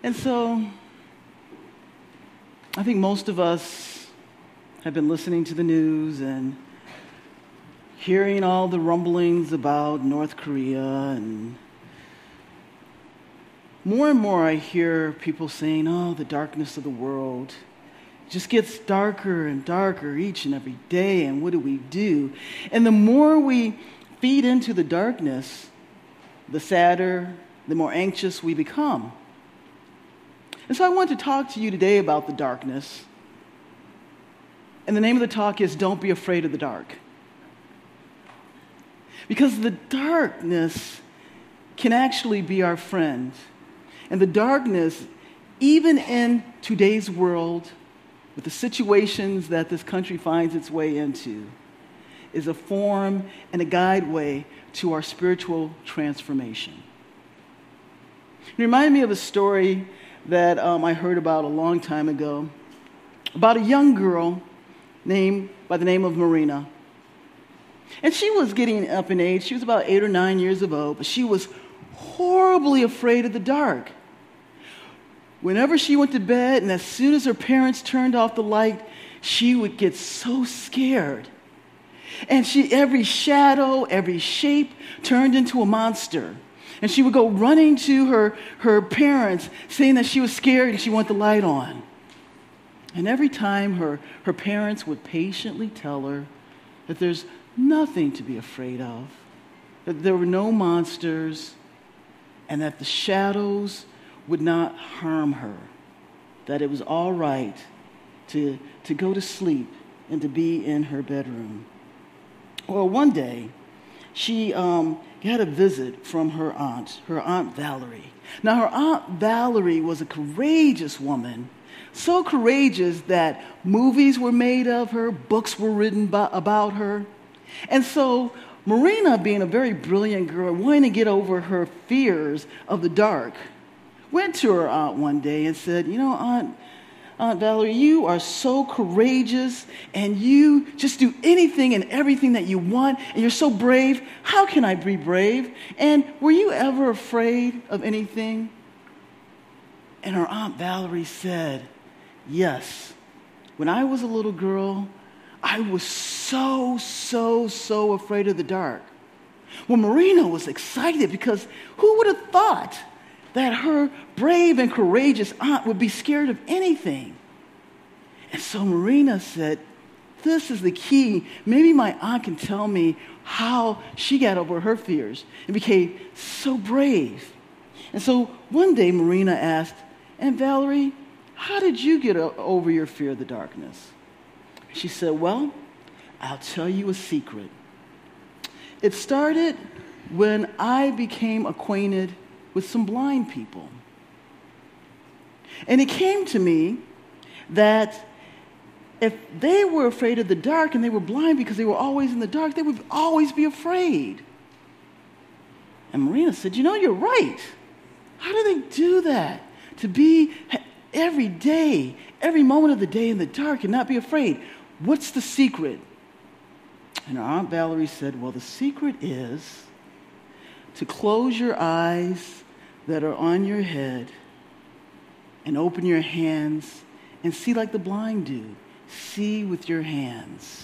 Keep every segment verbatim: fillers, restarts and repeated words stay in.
And so I think most of us have been listening to the news and hearing all the rumblings about North Korea, and more and more I hear people saying, oh, the darkness of the world just gets darker and darker each and every day, and what do we do? And the more we feed into the darkness, the sadder, the more anxious we become. And so I want to talk to you today about the darkness. And the name of the talk is Don't Be Afraid of the Dark. Because the darkness can actually be our friend. And the darkness, even in today's world, with the situations that this country finds its way into, is a form and a guideway to our spiritual transformation. It reminded me of a story that um, I heard about a long time ago, about a young girl named by the name of Marina. And she was getting up in age. She was about eight or nine years of old, but she was horribly afraid of the dark. Whenever she went to bed, and as soon as her parents turned off the light, she would get so scared. And she, every shadow, every shape turned into a monster. And she would go running to her, her parents, saying that she was scared and she wanted the light on. And every time her, her parents would patiently tell her that there's nothing to be afraid of, that there were no monsters, and that the shadows would not harm her, that it was all right to, to go to sleep and to be in her bedroom. Well, one day, she um, had a visit from her aunt, her Aunt Valerie. Now, her Aunt Valerie was a courageous woman, so courageous that movies were made of her, books were written by, about her. And so Marina, being a very brilliant girl, wanting to get over her fears of the dark, went to her aunt one day and said, you know, Aunt, Aunt Valerie, you are so courageous, and you just do anything and everything that you want, and you're so brave. How can I be brave? And were you ever afraid of anything? And her Aunt Valerie said, yes. When I was a little girl, I was so, so, so afraid of the dark. Well, Marina was excited because who would have thought that her brave and courageous aunt would be scared of anything? And so Marina said, this is the key. Maybe my aunt can tell me how she got over her fears and became so brave. And so one day Marina asked, Aunt Valerie, how did you get o- over your fear of the darkness? She said, well, I'll tell you a secret. It started when I became acquainted with some blind people. And it came to me that if they were afraid of the dark and they were blind because they were always in the dark, they would always be afraid. And Marina said, you know, you're right. How do they do that? To be every day, every moment of the day in the dark and not be afraid. What's the secret? And our Aunt Valerie said, well, the secret is to close your eyes that are on your head and open your hands and see like the blind do. See with your hands.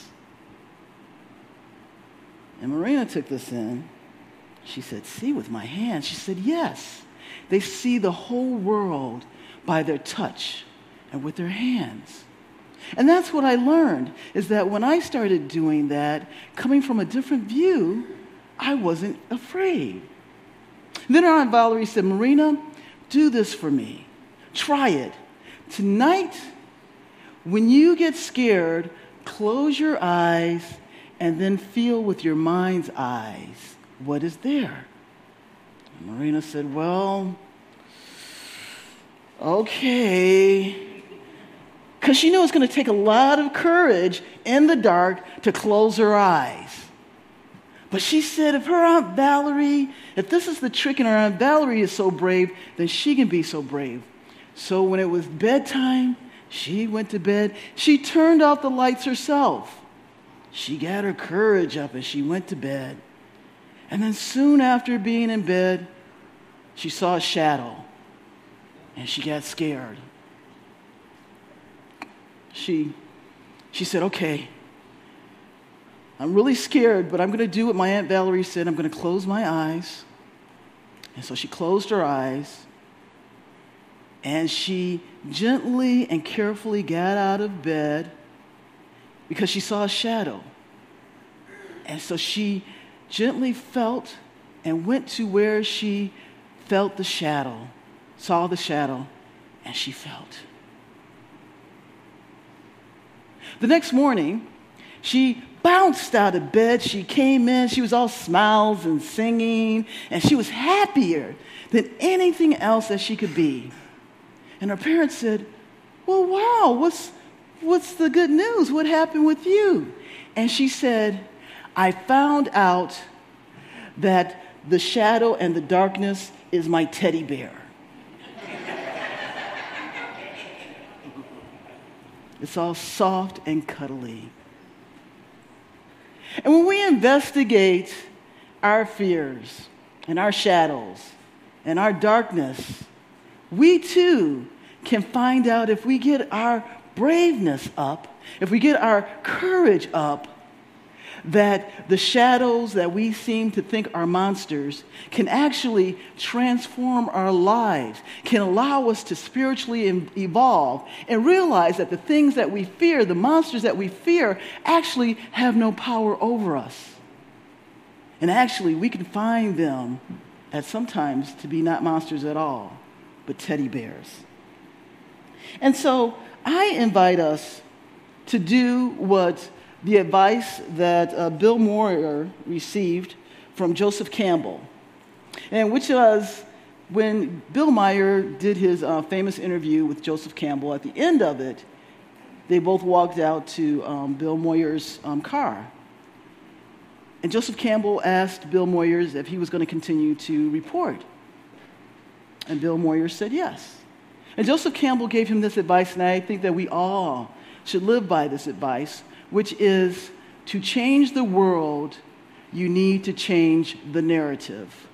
And Marina took this in. She said, see with my hands? She said, yes. They see the whole world by their touch and with their hands. And that's what I learned, is that when I started doing that, coming from a different view, I wasn't afraid. Then our Aunt Valerie said, Marina, do this for me. Try it. Tonight, when you get scared, close your eyes and then feel with your mind's eyes what is there. And Marina said, well, okay. Because she knew it was going to take a lot of courage in the dark to close her eyes. But she said, if her Aunt Valerie, if this is the trick and her Aunt Valerie is so brave, then she can be so brave. So when it was bedtime, she went to bed. She turned off the lights herself. She got her courage up and she went to bed. And then soon after being in bed, she saw a shadow. and she got scared. She, she said, okay, I'm really scared, but I'm going to do what my Aunt Valerie said. I'm going to close my eyes. And so she closed her eyes, and she gently and carefully got out of bed because she saw a shadow. And so she gently felt and went to where she felt the shadow, saw the shadow, and she felt. The next morning, she bounced out of bed. She came in. She was all smiles and singing, and she was happier than anything else that she could be. And her parents said, well, wow, what's, what's the good news? What happened with you? And she said, I found out that the shadow and the darkness is my teddy bear. It's all soft and cuddly. And when we investigate our fears and our shadows and our darkness, we too can find out, if we get our braveness up, if we get our courage up, that the shadows that we seem to think are monsters can actually transform our lives, can allow us to spiritually evolve and realize that the things that we fear, the monsters that we fear, actually have no power over us. And actually, we can find them at sometimes to be not monsters at all, but teddy bears. And so I invite us to do what the advice that uh, Bill Moyer received from Joseph Campbell, and which was when Bill Meyer did his uh, famous interview with Joseph Campbell. At the end of it, they both walked out to um, Bill Moyer's um, car. And Joseph Campbell asked Bill Moyer if he was going to continue to report. And Bill Moyer said yes. And Joseph Campbell gave him this advice, and I think that we all should live by this advice, which is to change the world, you need to change the narrative.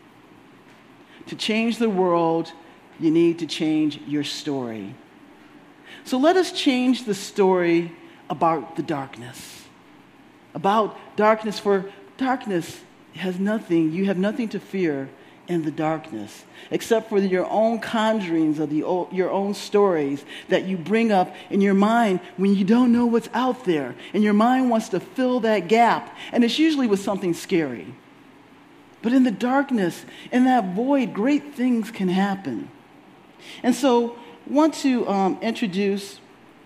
To change the world, you need to change your story. So let us change the story about the darkness. About darkness, for darkness has nothing, you have nothing to fear in the darkness, except for your own conjurings of the your own stories that you bring up in your mind when you don't know what's out there, and your mind wants to fill that gap, and it's usually with something scary. But in the darkness, in that void, great things can happen. And so I want to um, introduce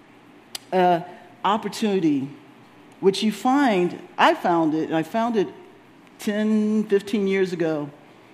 an opportunity which you find, I found it, and I found it ten, fifteen years ago,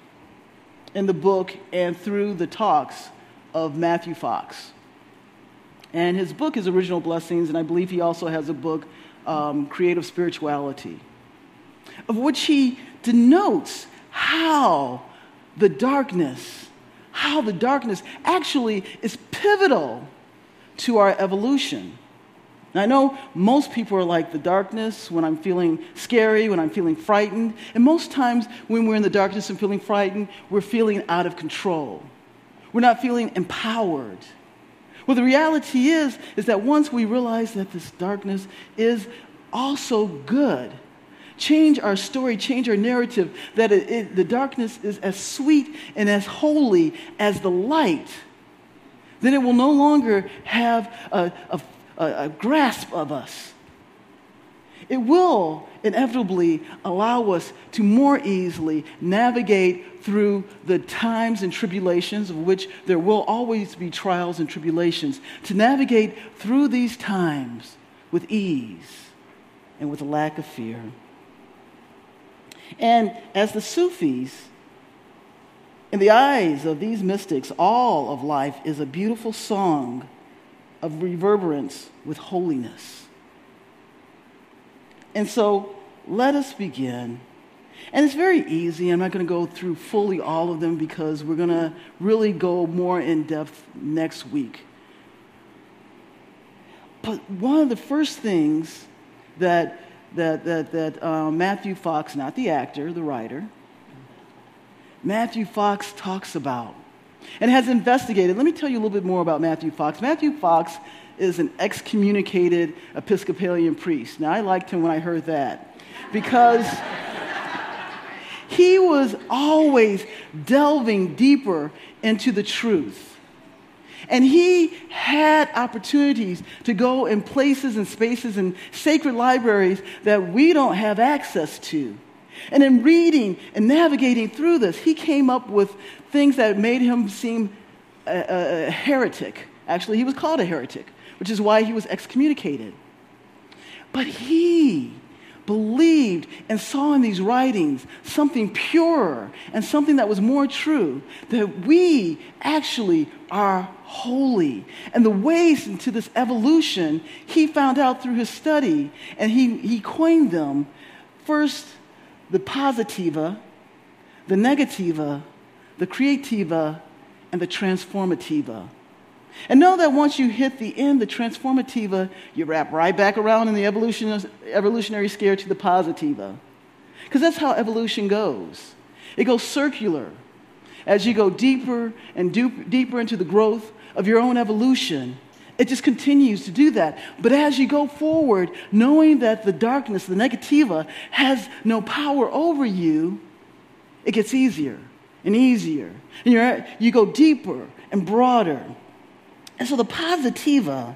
in the book and through the talks of Matthew Fox. And his book is Original Blessings, and I believe he also has a book, um, Creative Spirituality, of which he denotes how the darkness, how the darkness actually is pivotal to our evolution. And I know most people are like, the darkness, when I'm feeling scary, when I'm feeling frightened. And most times when we're in the darkness and feeling frightened, we're feeling out of control. We're not feeling empowered. Well, the reality is, is that once we realize that this darkness is also good, change our story, change our narrative, that it, it, the darkness is as sweet and as holy as the light, then it will no longer have a, a A, a grasp of us. It will inevitably allow us to more easily navigate through the times and tribulations, of which there will always be trials and tribulations, to navigate through these times with ease and with a lack of fear. And as the Sufis, in the eyes of these mystics, all of life is a beautiful song of reverberance with holiness. And so let us begin. And it's very easy. I'm not going to go through fully all of them because we're going to really go more in depth next week. But one of the first things that that that that uh, Matthew Fox, not the actor, the writer, Matthew Fox talks about and has investigated. Let me tell you a little bit more about Matthew Fox. Matthew Fox is an excommunicated Episcopalian priest. Now, I liked him when I heard that because he was always delving deeper into the truth. And he had opportunities to go in places and spaces and sacred libraries that we don't have access to. And in reading and navigating through this, he came up with things that made him seem a, a, a heretic. Actually, he was called a heretic, which is why he was excommunicated. But he believed and saw in these writings something purer and something that was more true, that we actually are holy. And the ways into this evolution, he found out through his study, and he, he coined them. First, the positiva, the negativa, the creativa, and the transformativa. And know that once you hit the end, the transformativa, you wrap right back around in the evolution, evolutionary scale to the positiva. Because that's how evolution goes. It goes circular. As you go deeper and deep, deeper into the growth of your own evolution, it just continues to do that. But as you go forward, knowing that the darkness, the negativa, has no power over you, it gets easier and easier. And you're, you go deeper and broader. And so the positiva,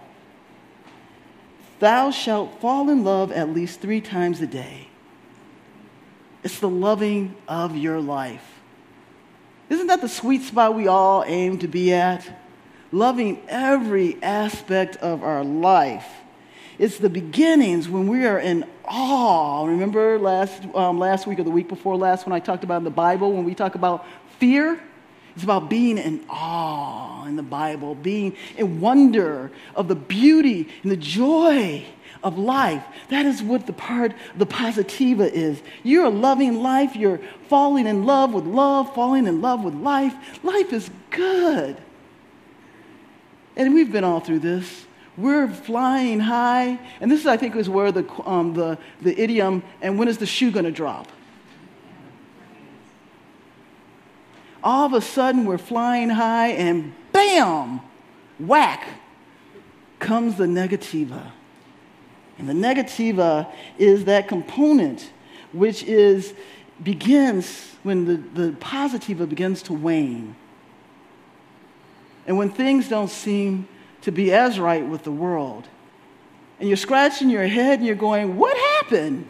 thou shalt fall in love at least three times a day. It's the loving of your life. Isn't that the sweet spot we all aim to be at? Loving every aspect of our life. It's the beginnings when we are in awe. Remember last, um, last week or the week before last when I talked about in the Bible, when we talk about fear? It's about being in awe in the Bible, being in wonder of the beauty and the joy of life. That is what the part of the positiva is. You're loving life. You're falling in love with love, falling in love with life. Life is good. And we've been all through this. We're flying high. And this, I think, is where the, um, the, the idiom, and when is the shoe going to drop? All of a sudden, we're flying high, and bam, whack, comes the negativa. And the negativa is that component which is begins when the, the positiva begins to wane. And when things don't seem to be as right with the world. And you're scratching your head and you're going, what happened?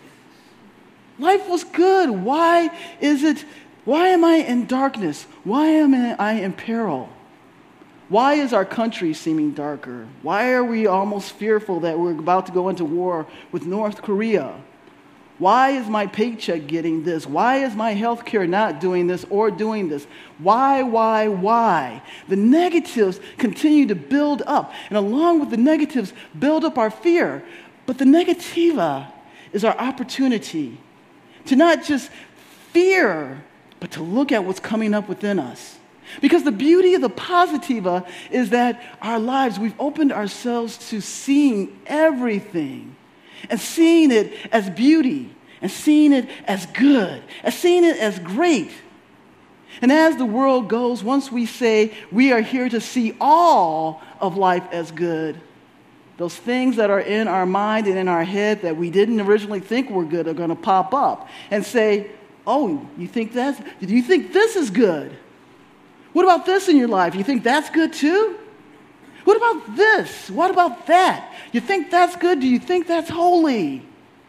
Life was good. Why is it, why am I in darkness? Why am I in peril? Why is our country seeming darker? Why are we almost fearful that we're about to go into war with North Korea? Why is my paycheck getting this? Why is my health care not doing this or doing this? Why, why, why? The negatives continue to build up. And along with the negatives, build up our fear. But the negativa is our opportunity to not just fear, but to look at what's coming up within us. Because the beauty of the positiva is that our lives, we've opened ourselves to seeing everything and seeing it as beauty and seeing it as good and seeing it as great. And as the world goes, once we say we are here to see all of life as good, those things that are in our mind and in our head that we didn't originally think were good are going to pop up and say, oh, you think that's, do you think this is good? What about this in your life? You think that's good too? What about this? What about that? You think that's good? Do you think that's holy?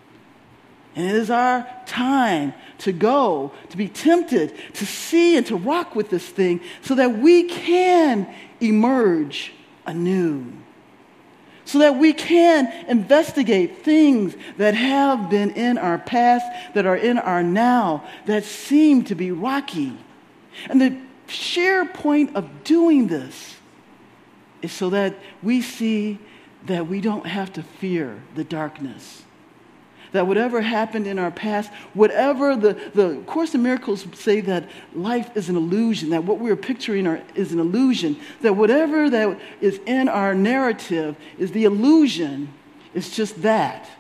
And it is our time to go, to be tempted, to see and to rock with this thing so that we can emerge anew. So that we can investigate things that have been in our past, that are in our now, that seem to be rocky. And the sheer point of doing this is so that we see that we don't have to fear the darkness. That whatever happened in our past, whatever the, the Course in Miracles say that life is an illusion, that what we're picturing are, is an illusion, that whatever that is in our narrative is the illusion, it's just that.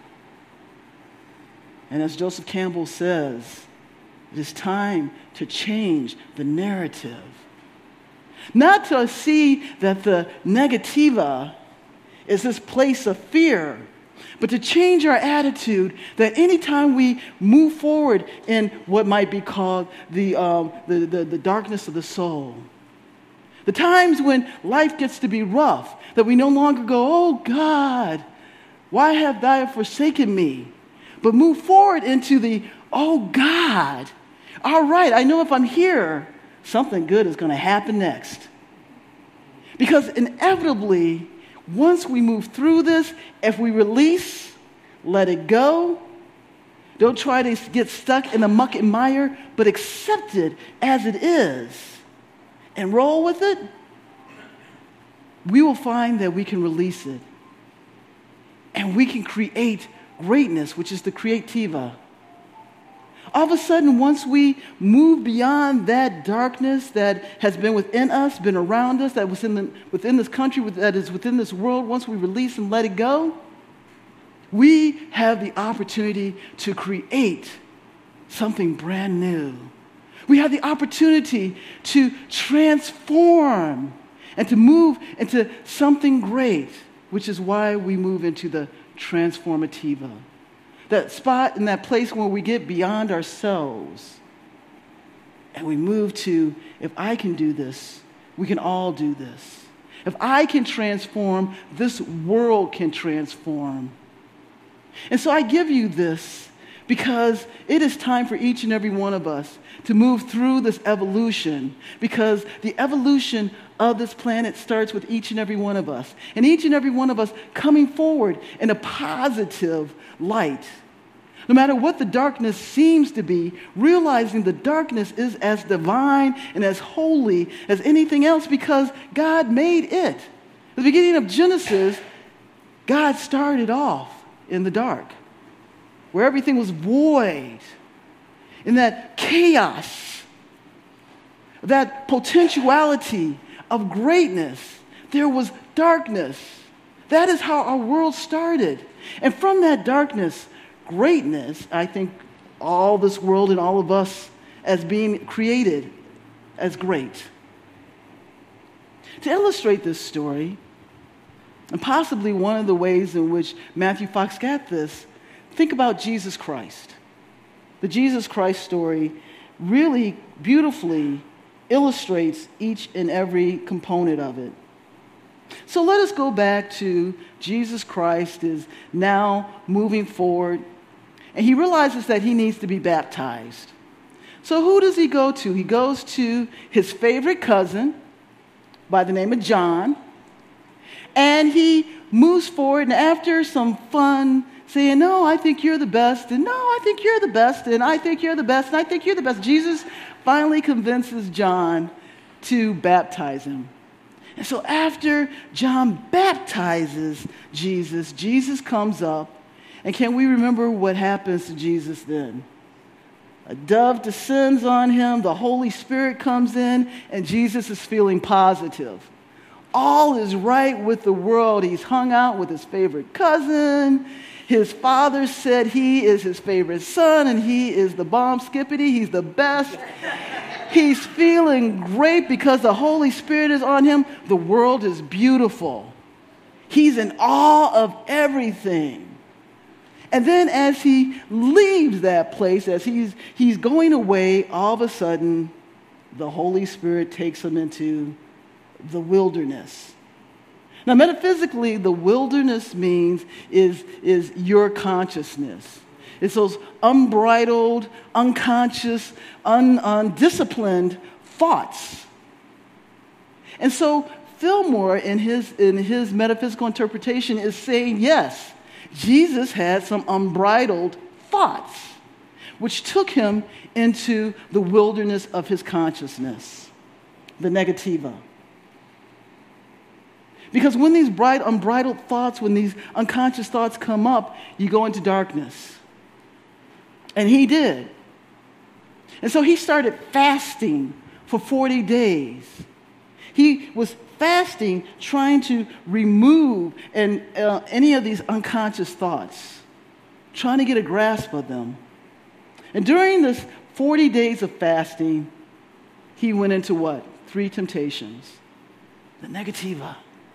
And as Joseph Campbell says, it is time to change the narrative. Not to see that the negativa is this place of fear, but to change our attitude that anytime we move forward in what might be called the, um, the, the, the darkness of the soul, the times when life gets to be rough, that we no longer go, oh God, why have thou forsaken me? But move forward into the, oh God, all right, I know if I'm here, something good is going to happen next. Because inevitably, once we move through this, if we release, let it go, don't try to get stuck in the muck and mire, but accept it as it is and roll with it, we will find that we can release it. And we can create greatness, which is the creativa. All of a sudden, once we move beyond that darkness that has been within us, been around us, that was in the, within this country, that is within this world, once we release and let it go, we have the opportunity to create something brand new. We have the opportunity to transform and to move into something great, which is why we move into the transformativa. That spot and that place where we get beyond ourselves and we move to, if I can do this, we can all do this. If I can transform, this world can transform. And so I give you this because it is time for each and every one of us to move through this evolution, because the evolution of this planet starts with each and every one of us. And each and every one of us coming forward in a positive light. No matter what the darkness seems to be, realizing the darkness is as divine and as holy as anything else because God made it. At the beginning of Genesis, God started off in the dark, where everything was void, in that chaos, that potentiality of greatness. There was darkness. That is how our world started. And from that darkness, greatness, I think all this world and all of us as being created as great. To illustrate this story, and possibly one of the ways in which Matthew Fox got this, think about Jesus Christ. The Jesus Christ story really beautifully illustrates each and every component of it. So let us go back to Jesus Christ is now moving forward, and he realizes that he needs to be baptized. So who does he go to? He goes to his favorite cousin by the name of John, and he moves forward, and after some fun saying, no, I think you're the best, and no, I think you're the best, and I think you're the best, and I think you're the best, Jesus finally convinces John to baptize him. And so after John baptizes Jesus, Jesus comes up, and can we remember what happens to Jesus then? A dove descends on him, the Holy Spirit comes in, and Jesus is feeling positive. All is right with the world. He's hung out with his favorite cousin. His father said he is his favorite son, and he is the bomb skippity. He's the best. He's feeling great because the Holy Spirit is on him. The world is beautiful. He's in awe of everything. And then as he leaves that place, as he's, he's going away, all of a sudden, the Holy Spirit takes him into the wilderness. Now, metaphysically, the wilderness means is, is your consciousness. It's those unbridled, unconscious, un, undisciplined thoughts. And so Fillmore, in his, in his metaphysical interpretation, is saying, yes, Jesus had some unbridled thoughts, which took him into the wilderness of his consciousness, the negativa. Because when these bright, unbridled thoughts, when these unconscious thoughts come up, you go into darkness. And he did. And so he started fasting for forty days. He was fasting, trying to remove and, uh, any of these unconscious thoughts, trying to get a grasp of them. And during this forty days of fasting, he went into what? Three temptations. the negativa.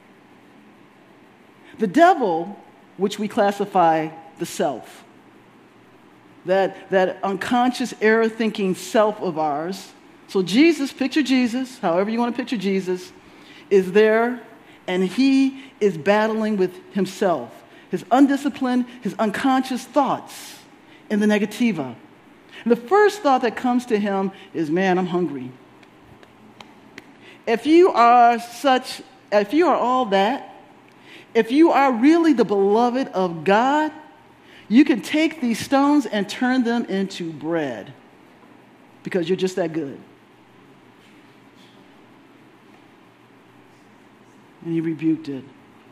The devil, which we classify the self, that, that unconscious error-thinking self of ours. So Jesus, picture Jesus, however you want to picture Jesus, is there, and he is battling with himself, his undisciplined, his unconscious thoughts in the negativa. And the first thought that comes to him is, man, I'm hungry. If you are such, if you are all that, if you are really the beloved of God, you can take these stones and turn them into bread because you're just that good. And he rebuked it.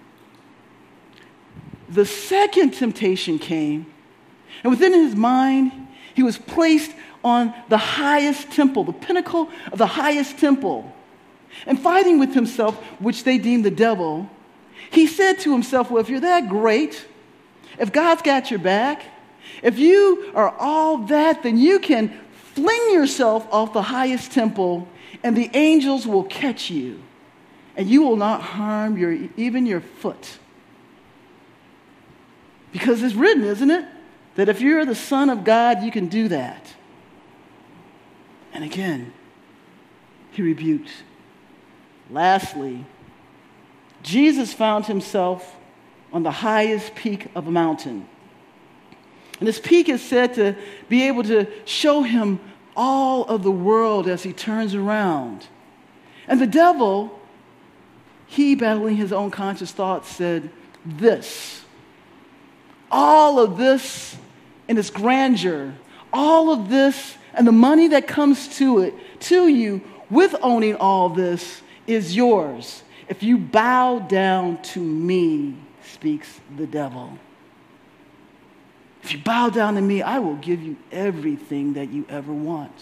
The second temptation came, and within his mind, he was placed on the highest temple, the pinnacle of the highest temple. And fighting with himself, which they deemed the devil, he said to himself, well, if you're that great, if God's got your back, if you are all that, then you can fling yourself off the highest temple and the angels will catch you and you will not harm your, even your foot. Because it's written, isn't it? That if you're the Son of God, you can do that. And again, he rebuked. Lastly, Jesus found himself on the highest peak of a mountain. And this peak is said to be able to show him all of the world as he turns around. And the devil, he battling his own conscious thoughts, said this. All of this in its grandeur, all of this and the money that comes to it, to you with owning all this is yours. If you bow down to me, speaks the devil. If you bow down to me, I will give you everything that you ever want.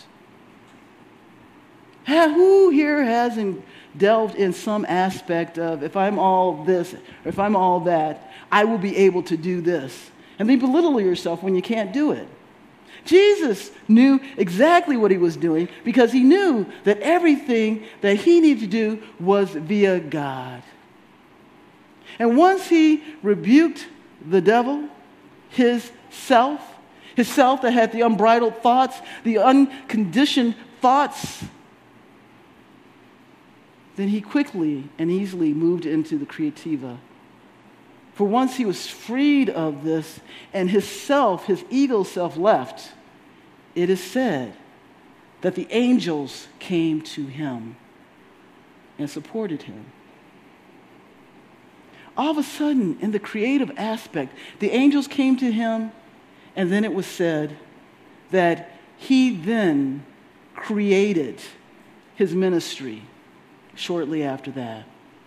Who here hasn't delved in some aspect of, if I'm all this, or if I'm all that, I will be able to do this? And then belittle yourself when you can't do it. Jesus knew exactly what he was doing because he knew that everything that he needed to do was via God. And once he rebuked the devil, his self, his self that had the unbridled thoughts, the unconditioned thoughts, then he quickly and easily moved into the creativa. For once he was freed of this and his self, his ego self left, it is said that the angels came to him and supported him. All of a sudden, in the creative aspect, the angels came to him, and then it was said that he then created his ministry shortly after that.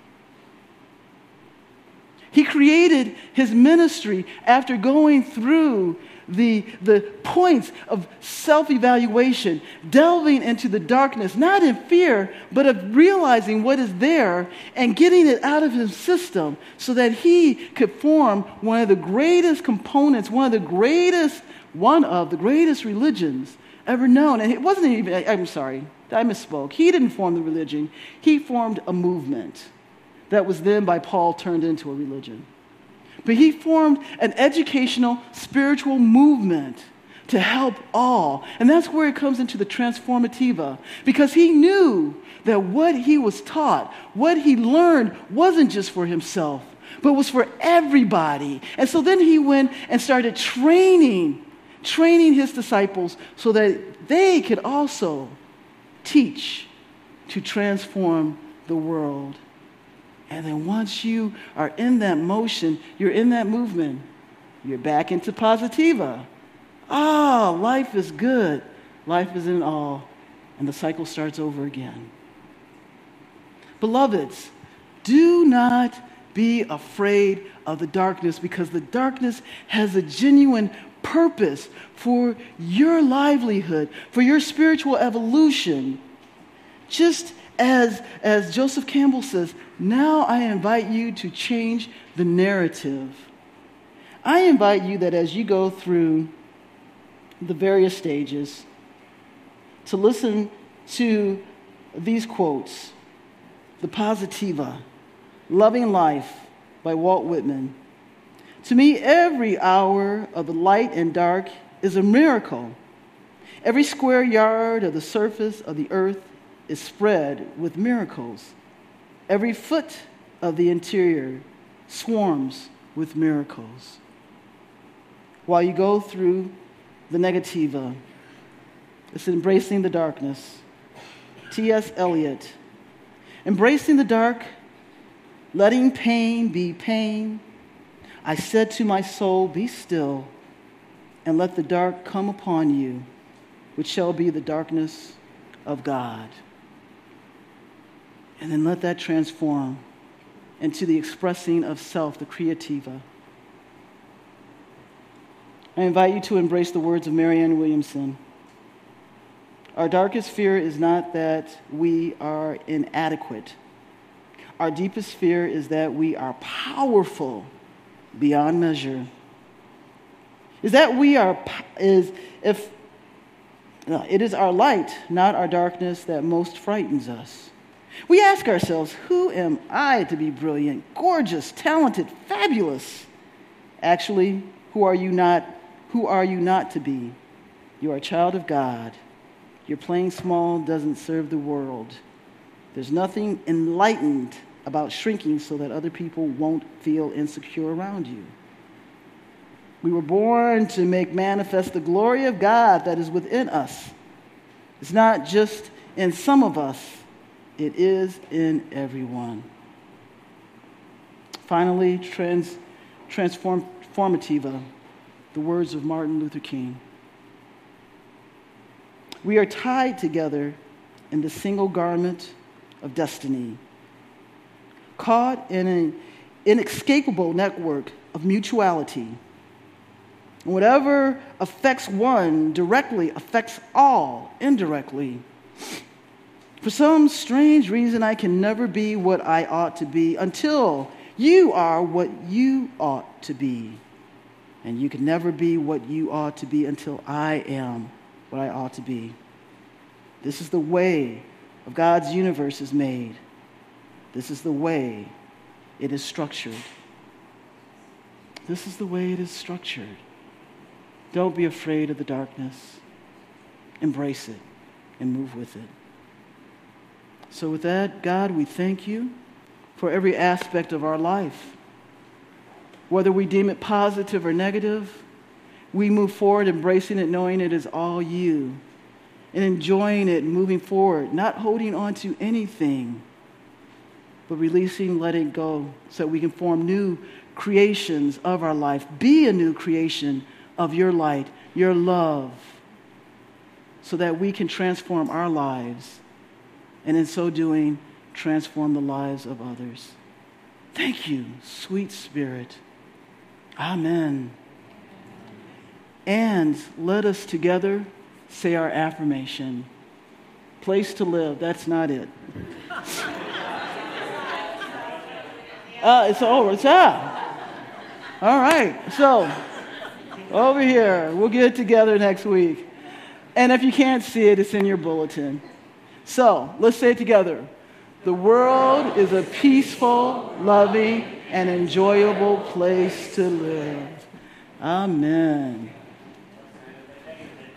He created his ministry after going through the, the points of self-evaluation, delving into the darkness, not in fear, but of realizing what is there and getting it out of his system so that he could form one of the greatest components, one of the greatest, one of the greatest religions ever known. And it wasn't even, I'm sorry, I misspoke. He didn't form the religion. He formed a movement that was then by Paul turned into a religion. But he formed an educational, spiritual movement to help all. And that's where it comes into the transformativa. Because he knew that what he was taught, what he learned, wasn't just for himself, but was for everybody. And so then he went and started training, training his disciples so that they could also teach to transform the world. And then once you are in that motion, you're in that movement, you're back into positiva. Ah, life is good. Life is in all. And the cycle starts over again. Beloveds, do not be afraid of the darkness because the darkness has a genuine purpose for your livelihood, for your spiritual evolution. Just as, as Joseph Campbell says, now I invite you to change the narrative. I invite you that as you go through the various stages, to listen to these quotes The Positiva, Loving Life by Walt Whitman. To me, every hour of the light and dark is a miracle. Every square yard of the surface of the earth is spread with miracles. Every foot of the interior swarms with miracles. While you go through the Negativa, it's Embracing the Darkness. T S Eliot. Embracing the dark, letting pain be pain, I said to my soul, be still, and let the dark come upon you, which shall be the darkness of God. And then let that transform into the expressing of self, the creativa. I invite you to embrace the words of Marianne Williamson. Our darkest fear is not that we are inadequate. Our deepest fear is that we are powerful beyond measure. Is that we are, is if, no, it is our light, not our darkness, that most frightens us. We ask ourselves, who am I to be brilliant, gorgeous, talented, fabulous? Actually, who are you not, who are you not to be? You are a child of God. Your playing small doesn't serve the world. There's nothing enlightened about shrinking so that other people won't feel insecure around you. We were born to make manifest the glory of God that is within us. It's not just in some of us, it is in everyone. Finally, trans, transformativa, the words of Martin Luther King. We are tied together in the single garment of destiny, caught in an inescapable network of mutuality. And whatever affects one directly affects all indirectly. For some strange reason, I can never be what I ought to be until you are what you ought to be. And you can never be what you ought to be until I am what I ought to be. This is the way of God's universe is made. This is the way it is structured. This is the way it is structured. Don't be afraid of the darkness. Embrace it and move with it. So with that, God, we thank you for every aspect of our life. Whether we deem it positive or negative, we move forward embracing it, knowing it is all you, and enjoying it and moving forward, not holding on to anything, but releasing, letting go, so that we can form new creations of our life. Be a new creation of your light, your love, so that we can transform our lives, and in so doing, transform the lives of others. Thank you, sweet Spirit. Amen. And let us together say our affirmation. Place to live, that's not it. uh, it's over, it's out. All right, so over here, we'll get it together next week. And if you can't see it, it's in your bulletin. So let's say it together. The world is a peaceful, loving, and enjoyable place to live. Amen.